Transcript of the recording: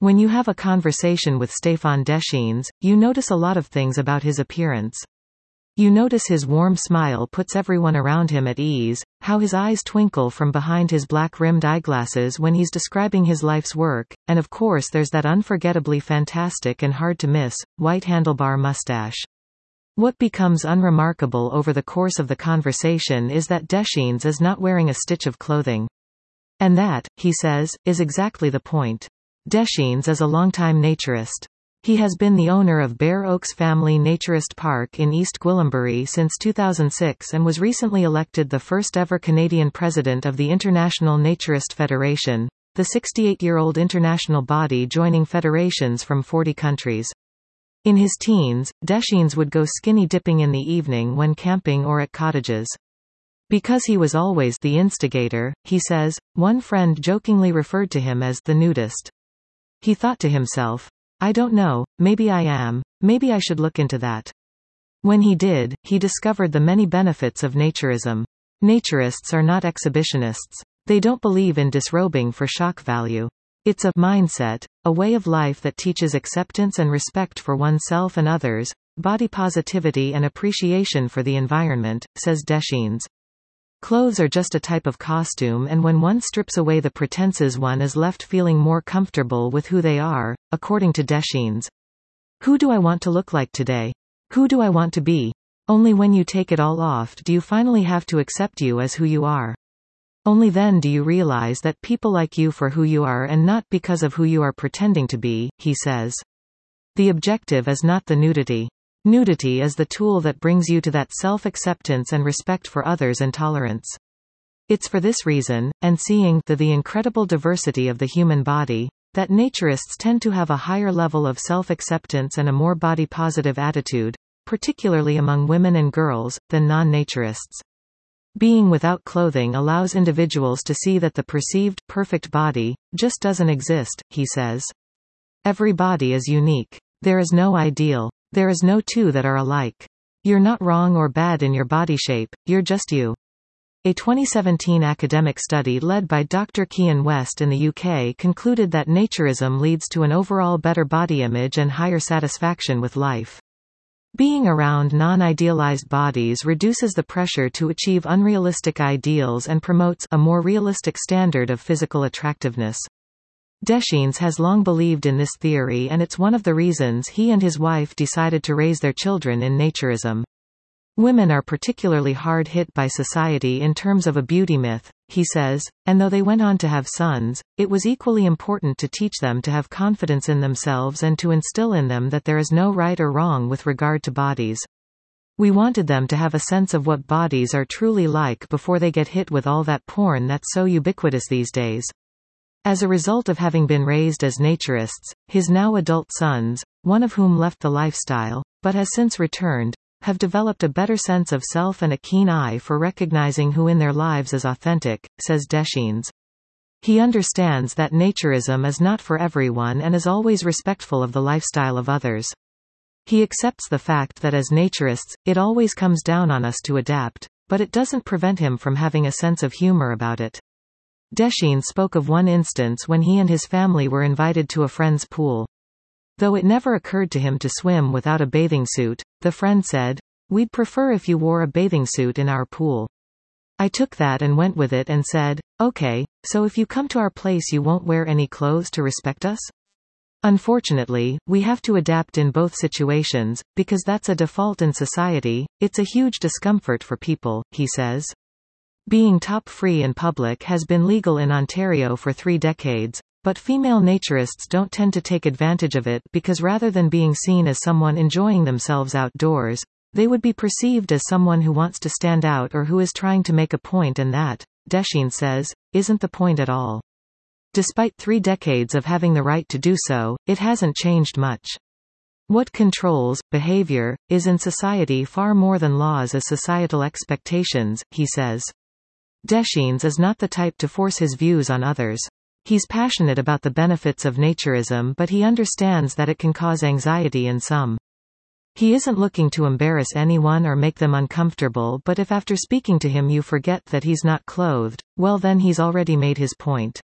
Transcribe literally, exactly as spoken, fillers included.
When you have a conversation with Stefan Deschenes, you notice a lot of things about his appearance. You notice his warm smile puts everyone around him at ease, how his eyes twinkle from behind his black-rimmed eyeglasses when he's describing his life's work, and of course there's that unforgettably fantastic and hard-to-miss, white handlebar mustache. What becomes unremarkable over the course of the conversation is that Deschenes is not wearing a stitch of clothing. And that, he says, is exactly the point. Deschenes is a longtime naturist. He has been the owner of Bare Oaks Family Naturist Park in East Gwillimbury since two thousand six and was recently elected the first-ever Canadian president of the International Naturist Federation, the sixty-eight-year-old international body joining federations from forty countries. In his teens, Deschenes would go skinny dipping in the evening when camping or at cottages. Because he was always the instigator, he says, one friend jokingly referred to him as the nudist. He thought to himself, I don't know, maybe I am, maybe I should look into that. When he did, he discovered the many benefits of naturism. Naturists are not exhibitionists. They don't believe in disrobing for shock value. It's a mindset, a way of life that teaches acceptance and respect for oneself and others, body positivity and appreciation for the environment, says Deschenes. Clothes are just a type of costume, and when one strips away the pretenses, one is left feeling more comfortable with who they are, according to Deschenes. Who do I want to look like today? Who do I want to be? Only when you take it all off do you finally have to accept you as who you are. Only then do you realize that people like you for who you are and not because of who you are pretending to be, he says. The objective is not the nudity. Nudity is the tool that brings you to that self-acceptance and respect for others and tolerance. It's for this reason, and seeing the, the incredible diversity of the human body, that naturists tend to have a higher level of self-acceptance and a more body-positive attitude, particularly among women and girls, than non-naturists. Being without clothing allows individuals to see that the perceived, perfect body, just doesn't exist, he says. Every body is unique. There is no ideal. There is no two that are alike. You're not wrong or bad in your body shape, you're just you. A twenty seventeen academic study led by Doctor Kian West in the U K concluded that naturism leads to an overall better body image and higher satisfaction with life. Being around non-idealized bodies reduces the pressure to achieve unrealistic ideals and promotes a more realistic standard of physical attractiveness. Deschenes has long believed in this theory, and it's one of the reasons he and his wife decided to raise their children in naturism. Women are particularly hard hit by society in terms of a beauty myth, he says, and though they went on to have sons, it was equally important to teach them to have confidence in themselves and to instill in them that there is no right or wrong with regard to bodies. We wanted them to have a sense of what bodies are truly like before they get hit with all that porn that's so ubiquitous these days. As a result of having been raised as naturists, his now adult sons, one of whom left the lifestyle, but has since returned, have developed a better sense of self and a keen eye for recognizing who in their lives is authentic, says Deschenes. He understands that naturism is not for everyone and is always respectful of the lifestyle of others. He accepts the fact that as naturists, it always comes down on us to adapt, but it doesn't prevent him from having a sense of humor about it. Deschenes spoke of one instance when he and his family were invited to a friend's pool. Though it never occurred to him to swim without a bathing suit, the friend said, "We'd prefer if you wore a bathing suit in our pool." I took that and went with it and said, "Okay, so if you come to our place you won't wear any clothes to respect us?" Unfortunately, we have to adapt in both situations, because that's a default in society. It's a huge discomfort for people, he says. Being top-free in public has been legal in Ontario for three decades, but female naturists don't tend to take advantage of it because rather than being seen as someone enjoying themselves outdoors, they would be perceived as someone who wants to stand out or who is trying to make a point, and that, Deschenes says, isn't the point at all. Despite three decades of having the right to do so, it hasn't changed much. What controls behavior is in society far more than laws as societal expectations, he says. Deschenes is not the type to force his views on others. He's passionate about the benefits of naturism, but he understands that it can cause anxiety in some. He isn't looking to embarrass anyone or make them uncomfortable, but if after speaking to him you forget that he's not clothed, well then he's already made his point.